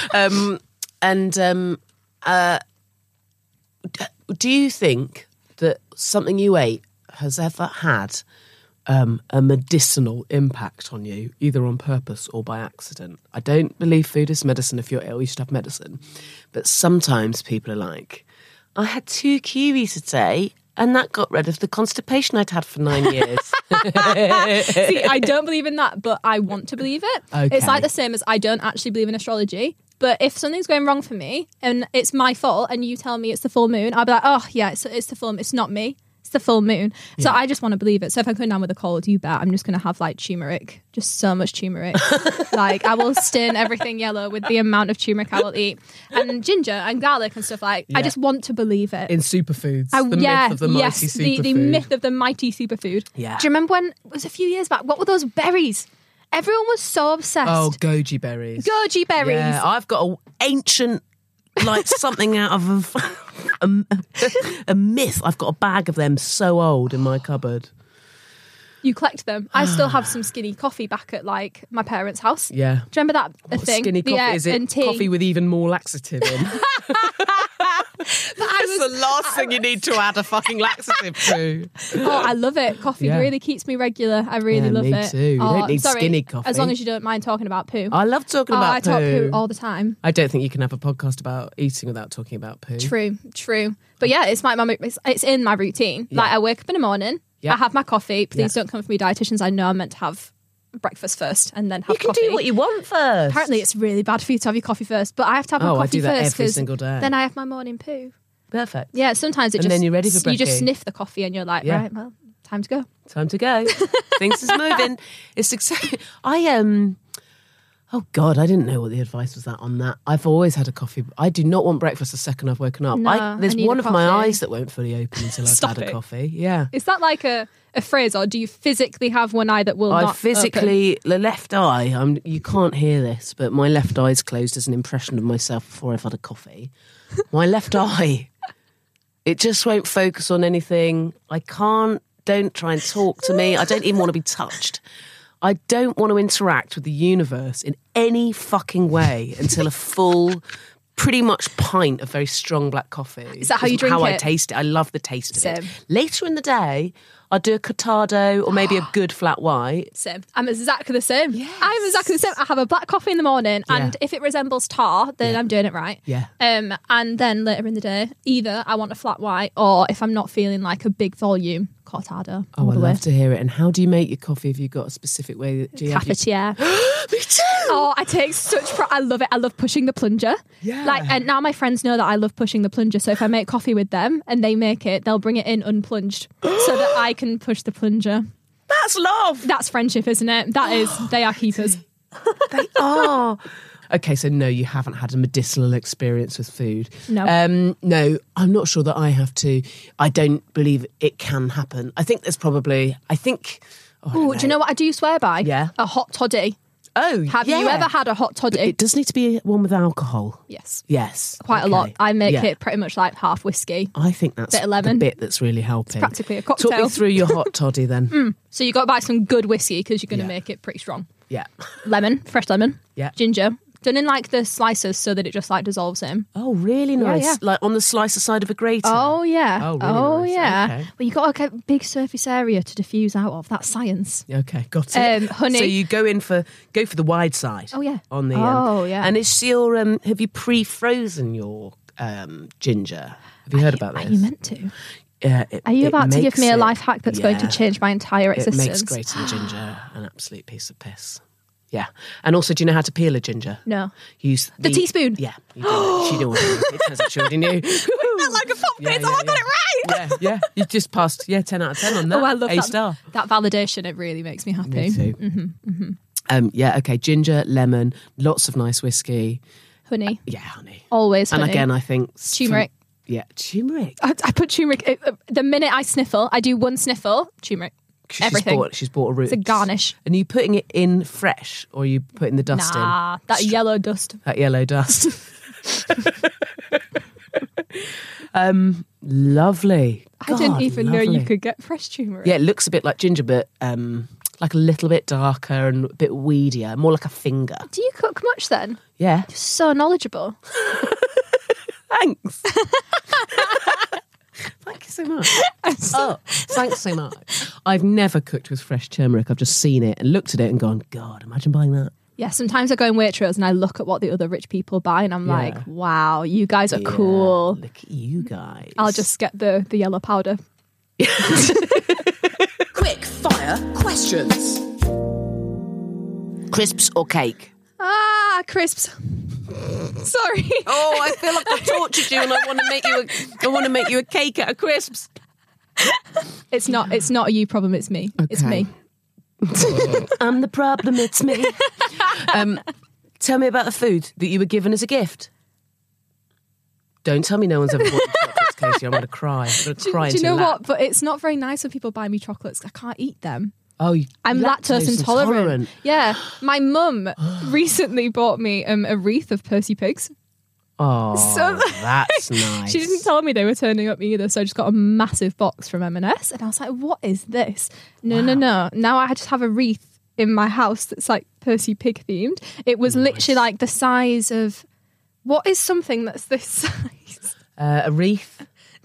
Do you think that something you ate has ever had a medicinal impact on you, either on purpose or by accident? I don't believe food is medicine. If you're ill, you should have medicine. But sometimes people are like, I had 2 kiwis today and that got rid of the constipation I'd had for 9 years. See, I don't believe in that, but I want to believe it. Okay. It's like the same as I don't actually believe in astrology. But if something's going wrong for me and it's my fault and you tell me it's the full moon, I'll be like, oh, yeah, it's the full moon. It's not me. It's the full moon. So I just want to believe it. So if I'm coming down with a cold, you bet I'm just going to have like turmeric. Just so much turmeric. Like I will stain everything yellow with the amount of turmeric I will eat. And ginger and garlic and stuff like. Yeah. I just want to believe it. In superfoods. The myth of the mighty superfood. The myth of the mighty superfood. Yeah. Do you remember when, it was a few years back, what were those berries? Everyone was so obsessed. Oh, goji berries. Goji berries. Yeah, I've got an ancient, like something out of a myth. I've got a bag of them so old in my cupboard. You collect them. I still have some skinny coffee back at like my parents' house. Yeah. Do you remember that What thing? skinny coffee? Yeah, Is it and tea. coffee with even more laxative in? That's the last thing you need to add a fucking laxative to. Oh, I love it. Coffee Yeah. really keeps me regular. I really Yeah, love me it. too. You Oh, don't need sorry, skinny coffee. As long as you don't mind talking about poo. I love talking about I talk poo. poo all the time. I don't think you can have a podcast about eating without talking about poo. True. But yeah, it's it's in my routine. Yeah. Like I wake up in the morning, Yeah. I have my coffee. Please Yeah. don't come for me, dietitians. I know I'm meant to have breakfast first and then have You can coffee. do what you want first. Apparently, it's really bad for you to have your coffee first, but I have to have my Oh, I coffee do that first every 'cause single day. then I have my morning poo. Perfect. Yeah, sometimes And then you're ready for you just brekkie. sniff the coffee and you're like, Yeah. right, well, time to go. Time to go. Things is moving. It's exactly. Oh God, I didn't know what the advice was on that. I've always had a coffee. I do not want breakfast the second I've woken up. No, there's I need one a of my coffee. eyes that won't fully open until I've Stop had a it. coffee. Yeah. Is that like a phrase, or do you physically have one eye that will I not physically, the left eye, you can't hear this, but my left eye's closed as an impression of myself before I've had a coffee. My left eye, it just won't focus on anything. Don't try and talk to me. I don't even want to be touched. I don't want to interact with the universe in any fucking way until a full, pretty much pint of very strong black coffee. Is that how you drink How I it? taste it. I love the taste of Same. it. Later in the day, I'll do a cortado or maybe a good flat white. Same. I'm exactly the same. Yes. I'm exactly the same. I have a black coffee in the morning, and Yeah. if it resembles tar, then Yeah. I'm doing it right. Yeah. And then later in the day, either I want a flat white, or if I'm not feeling like a big volume cortado. Oh, I love to hear it. And how do you make your coffee? Have you got a specific way? Do you Cafetiere. Me too. Oh, I take such I love it. I love pushing the plunger. Yeah. And now my friends know that I love pushing the plunger. So if I make coffee with them and they make it, they'll bring it in unplunged so that I can push the plunger. That's love. That's friendship, isn't it? They are keepers. They are. Okay, so no, you haven't had a medicinal experience with food. No. No, I'm not sure that I have to. I don't believe it can happen. I think there's probably, do you know what I do swear by? Yeah. A hot toddy. Oh, Have you ever had a hot toddy? It does need to be one with alcohol. Yes. Yes. Quite a lot. I make it pretty much like half whiskey. I think that's bit of lemon. the bit that's really helping. It's practically a cocktail. Talk me through your hot toddy then. So you got to buy some good whiskey because you're going to make it pretty strong. Yeah. Lemon, fresh lemon. Yeah. Ginger. Done in like the slices so that it just like dissolves in. Oh, really nice. Yeah. Like on the slicer side of a grater. Oh, yeah. Oh, really nice. Yeah. Okay. But you got a big surface area to diffuse out of. That's science. Okay, got it. Honey. So you go for the wide side. Oh, yeah. On the yeah. And is your have you pre-frozen your ginger? Have you heard about this? Are you meant to? It, Are you it about to give makes me a it- life hack that's going to yeah. change my entire existence? It makes grating ginger an absolute piece of piss. Yeah. And also, do you know how to peel a ginger? No. Use The teaspoon? Yeah. You do. She knew what it turns out she already knew. Felt like a pop quiz. I got it right. Yeah. You just passed, 10 out of 10 on that. Oh, I love A that. star. That validation, it really makes me happy. Me too. Mm-hmm. Okay. Ginger, lemon, lots of nice whiskey. Honey. Yeah, honey. Always honey. And again, I think... Turmeric. Turmeric. I put turmeric. The minute I sniffle, I do one sniffle, turmeric. Everything. She's bought a root. It's a garnish. And are you putting it in fresh or are you putting the dust in? That yellow dust. That yellow dust. Lovely. I didn't even know lovely. you could get fresh turmeric. Yeah, it looks a bit like ginger, but like a little bit darker and a bit weedier, more like a finger. Do you cook much then? Yeah. You're so knowledgeable. Thanks. Thank you so much. Thanks so much. I've never cooked with fresh turmeric. I've just seen it and looked at it and gone, God, imagine buying that. Yeah, sometimes I go in Waitrose and I look at what the other rich people buy and I'm like, wow, you guys are cool. Look at you guys. I'll just get the yellow powder. Quick fire questions. Crisps or cake? Crisps. Sorry. Oh, I feel like I've tortured you and I want to make you a cake out of crisps. It's not a you problem, it's me. Okay. It's me. I'm the problem, it's me. Tell me about the food that you were given as a gift. Don't tell me no one's ever bought you chocolates, Casey. I'm going to cry. I'm going to cry Do you into know your lap. what? But it's not very nice when people buy me chocolates. I can't eat them. Oh, I'm lactose intolerant. Yeah. My mum recently bought me a wreath of Percy Pigs. Oh, So- that's nice. She didn't tell me they were turning up either, so I just got a massive box from M&S, and I was like, what is this? No. Now I just have a wreath in my house that's like Percy Pig themed. It was literally like the size of... What is something that's this size? A wreath.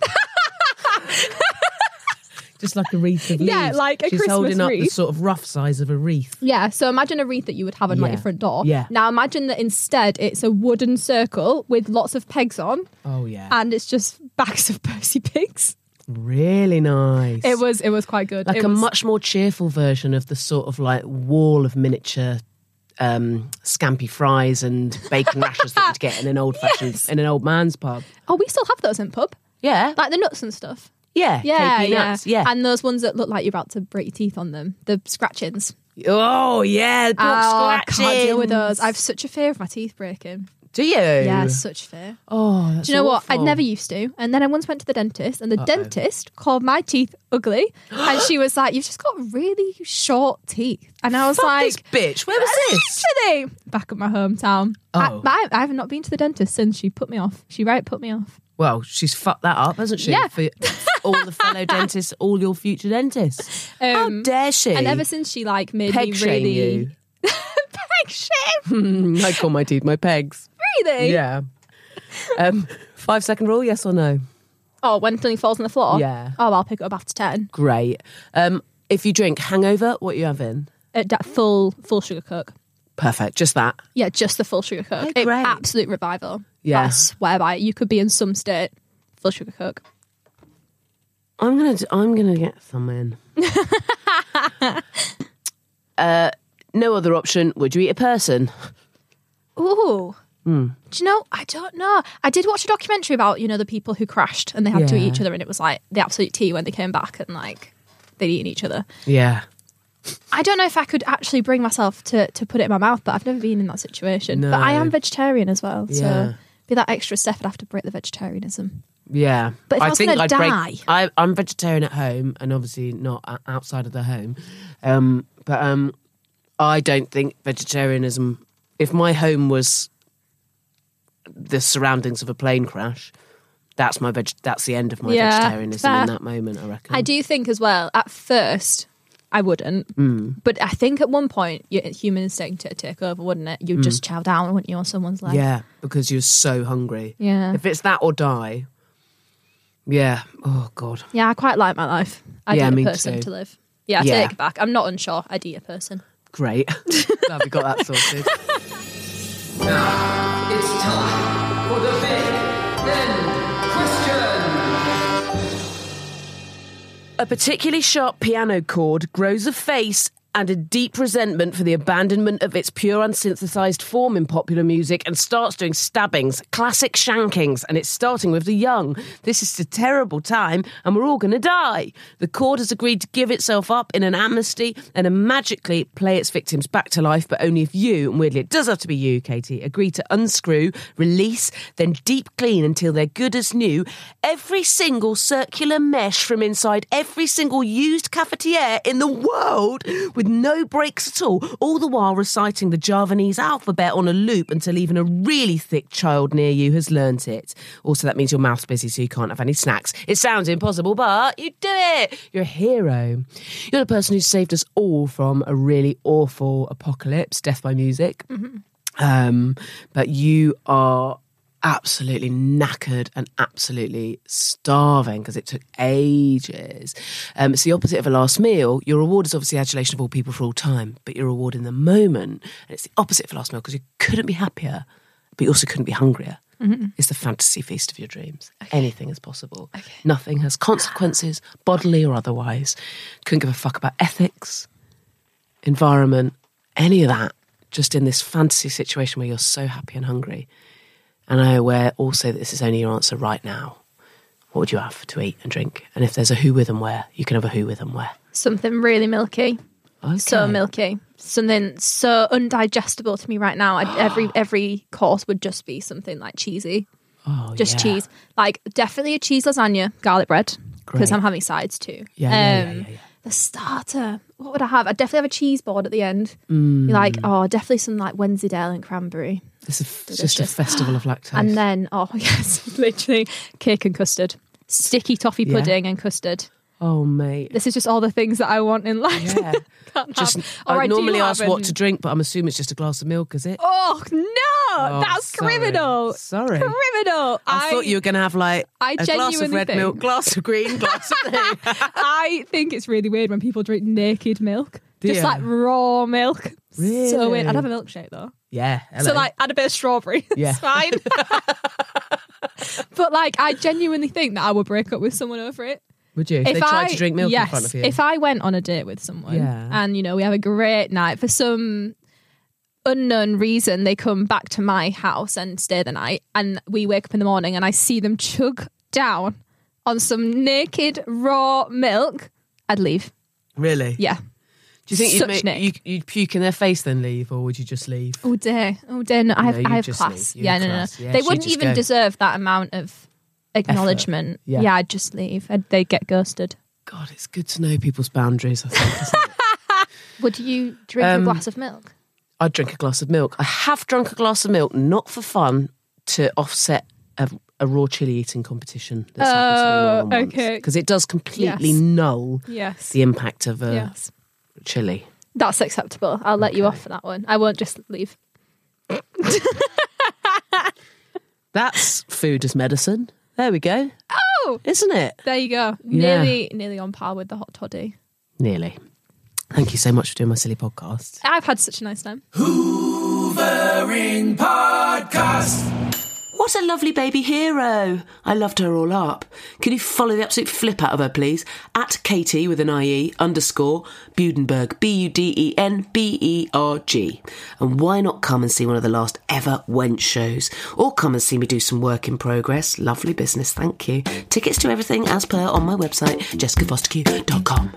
Just like a wreath of leaves. Yeah, like a She's Christmas holding up the wreath. sort of rough size of a wreath. Yeah, so imagine a wreath that you would have on like Yeah. your front door. Yeah. Now imagine that instead it's a wooden circle with lots of pegs on, Oh, yeah. and it's just bags of Percy Pigs. Really nice. It was quite good. Like It a was- much more cheerful version of the sort of like wall of miniature scampi fries and bacon rashers that you'd get in an old fashioned in an old man's pub. Oh, we still have those in pub, Yeah. like the nuts and stuff. Yeah. Yeah, KP nuts. Yeah. And those ones that look like you're about to break your teeth on them, the scratchings. Oh yeah. I Scratching. can't deal with those. I have such a fear of my teeth breaking. Do you? Yeah, such fear. Oh, that's Do you know what? I awful. never used to. And then I once went to the dentist, and the dentist called my teeth ugly. And she was like, you've just got really short teeth. And I was Fuck like, this bitch. Where was this? literally, back at my hometown. Oh. I have not been to the dentist since. She put me off. She put me off. Well, she's fucked that up, hasn't she? Yeah. For all the fellow dentists, all your future dentists. How dare she? And ever since she like made peg me shame really you. peg shame. I call my teeth my pegs. Really? Yeah. 5 second rule, yes or no? Oh, when something falls on the floor? Yeah. Oh, I'll pick it up after 10. Great. If you drink hangover, what are you having? Full sugar coke. Perfect. Just that. Yeah, just the full sugar coke. Oh, great. Absolute revival. Yeah. I swear by it. You could be in some state, full sugar coke. I'm gonna get some in. No other option. Would you eat a person? Ooh. Do you know? I don't know. I did watch a documentary about, the people who crashed and they had to eat each other, and it was like the absolute tea when they came back and like they'd eaten each other. Yeah. I don't know if I could actually bring myself to put it in my mouth, but I've never been in that situation. No. But I am vegetarian as well, so be that extra step, I'd have to break the vegetarianism. Yeah. But if I was going to die... I'm vegetarian at home and obviously not outside of the home. But I don't think vegetarianism... If my home was the surroundings of a plane crash, that's the end of my vegetarianism in that moment, I reckon. I do think as well, at first, I wouldn't. But I think at one point, human instinct to take over, wouldn't it? You'd just chow down, wouldn't you, on someone's leg? Yeah, because you're so hungry. Yeah. If it's that or die... Yeah. Oh, God. Yeah, I quite like my life. I'd eat a person to live. Yeah, I take it back. I'm not unsure. I'd eat a person. Great. Glad we got that sorted. Now, it's time for the Big End question. A particularly sharp piano chord grows a face and a deep resentment for the abandonment of its pure unsynthesized form in popular music and starts doing stabbings, classic shankings, and it's starting with the young. This is a terrible time and we're all going to die. The chord has agreed to give itself up in an amnesty and to magically play its victims back to life, but only if you, and weirdly it does have to be you, Katie, agree to unscrew, release, then deep clean until they're good as new every single circular mesh from inside every single used cafetiere in the world with no breaks at all the while reciting the Javanese alphabet on a loop until even a really thick child near you has learnt it. Also, that means your mouth's busy so you can't have any snacks. It sounds impossible, but you do it. You're a hero. You're the person who saved us all from a really awful apocalypse, death by music. But you are absolutely knackered and absolutely starving because it took ages. It's the opposite of a last meal. Your reward is obviously adulation of all people for all time, but your reward in the moment, and it's the opposite of a last meal because you couldn't be happier, but you also couldn't be hungrier. It's the fantasy feast of your dreams. Okay. Anything is possible. Okay. Nothing has consequences, bodily or otherwise. Couldn't give a fuck about ethics, environment, any of that. Just in this fantasy situation where you're so happy and hungry. And I aware also that this is only your answer right now. What would you have to eat and drink? And if there's a who, with and where, you can have a who, with and where. Something really milky. Okay. So milky. Something so undigestible to me right now. Every course would just be something like cheesy. Oh, just cheese. Like, definitely a cheese lasagna, garlic bread. Because I'm having sides too. Yeah. The starter. What would I have? I'd definitely have a cheese board at the end. Be like, definitely some like Wensleydale and cranberry. It's just a festival of lactose. And then, yes, literally cake and custard. Sticky toffee pudding and custard. Oh, mate. This is just all the things that I want in life. Yeah. I normally ask what to drink, but I'm assuming it's just a glass of milk, is it? Oh, no! That's criminal. Sorry. Criminal. I thought you were going to have like a glass of red milk, glass of green, glass of blue. I think it's really weird when people drink naked milk. Just like raw milk. Really? So weird. I'd have a milkshake though. Yeah. Hello. So like add a bit of strawberry. Yeah. It's fine. But like I genuinely think that I would break up with someone over it. Would you? If they tried to drink milk in front of you? If I went on a date with someone and, we have a great night, for some unknown reason, they come back to my house and stay the night, and we wake up in the morning and I see them chug down on some naked raw milk, I'd leave. Really? Yeah. Do you think you'd puke in their face then leave, or would you just leave? Oh dear. No, I have class. Yeah, no. They wouldn't even deserve that amount of acknowledgement. Effort. Yeah, I'd just leave. They'd get ghosted. God, it's good to know people's boundaries, I think, isn't it? Would you drink a glass of milk? I'd drink a glass of milk. I have drunk a glass of milk, not for fun, to offset a raw chili eating competition that's happened to me more than once. Because it does completely null the impact of chili. That's acceptable. I'll let you off for that one. I won't just leave. That's food as medicine. There we go. Oh! Isn't it? There you go. Yeah. Nearly on par with the hot toddy. Nearly. Thank you so much for doing my silly podcast. I've had such a nice time. Hoovering Podcast. What a lovely baby hero. I loved her all up. Can you follow the absolute flip out of her, please? At Katie with an IE _ Budenberg, Budenberg. And why not come and see one of the last ever Wench shows? Or come and see me do some work in progress. Lovely business, thank you. Tickets to everything as per on my website, jessicafosterq.com.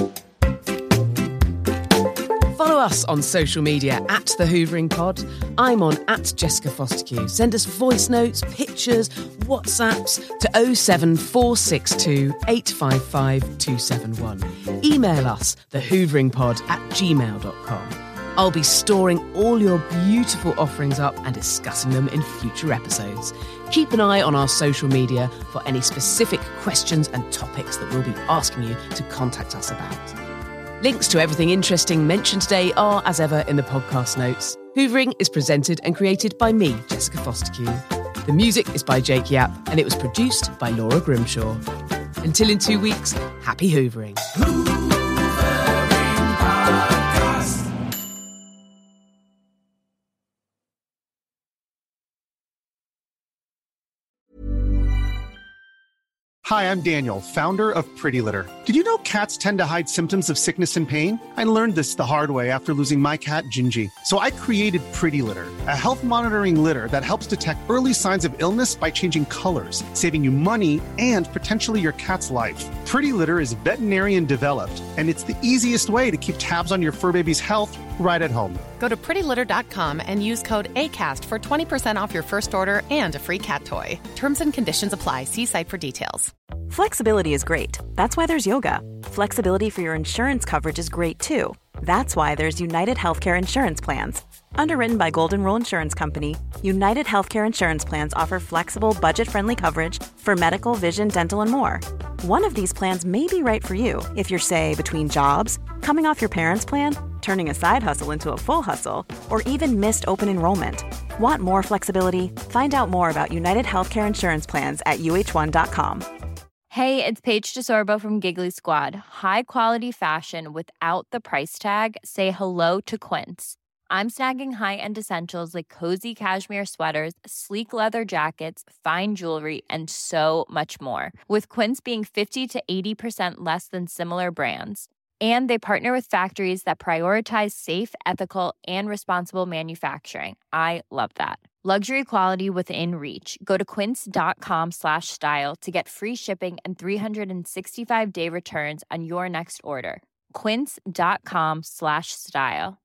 Follow us on social media at The Hoovering Pod. I'm on at Jessica Fosterq. Send us voice notes, pictures, WhatsApps to 07462 855 271. Email us thehooveringpod@gmail.com. I'll be storing all your beautiful offerings up and discussing them in future episodes. Keep an eye on our social media for any specific questions and topics that we'll be asking you to contact us about. Links to everything interesting mentioned today are, as ever, in the podcast notes. Hoovering is presented and created by me, Jessica Fosterq. The music is by Jake Yap, and it was produced by Laura Grimshaw. Until in 2 weeks, happy hoovering. Hi, I'm Daniel, founder of Pretty Litter. Did you know cats tend to hide symptoms of sickness and pain? I learned this the hard way after losing my cat, Gingy. So I created Pretty Litter, a health monitoring litter that helps detect early signs of illness by changing colors, saving you money and potentially your cat's life. Pretty Litter is veterinarian developed, and it's the easiest way to keep tabs on your fur baby's health right at home. Go to prettylitter.com and use code ACAST for 20% off your first order and a free cat toy. Terms and conditions apply. See site for details. Flexibility is great. That's why there's yoga. Flexibility for your insurance coverage is great too. That's why there's United Healthcare Insurance Plans. Underwritten by Golden Rule Insurance Company, United Healthcare Insurance Plans offer flexible, budget-friendly coverage for medical, vision, dental, and more. One of these plans may be right for you if you're, say, between jobs, coming off your parents' plan, turning a side hustle into a full hustle, or even missed open enrollment. Want more flexibility? Find out more about United Healthcare Insurance Plans at uh1.com. Hey, it's Paige DeSorbo from Giggly Squad. High quality fashion without the price tag. Say hello to Quince. I'm snagging high-end essentials like cozy cashmere sweaters, sleek leather jackets, fine jewelry, and so much more. With Quince being 50 to 80% less than similar brands. And they partner with factories that prioritize safe, ethical, and responsible manufacturing. I love that. Luxury quality within reach. Go to quince.com/style to get free shipping and 365-day returns on your next order. Quince.com/style.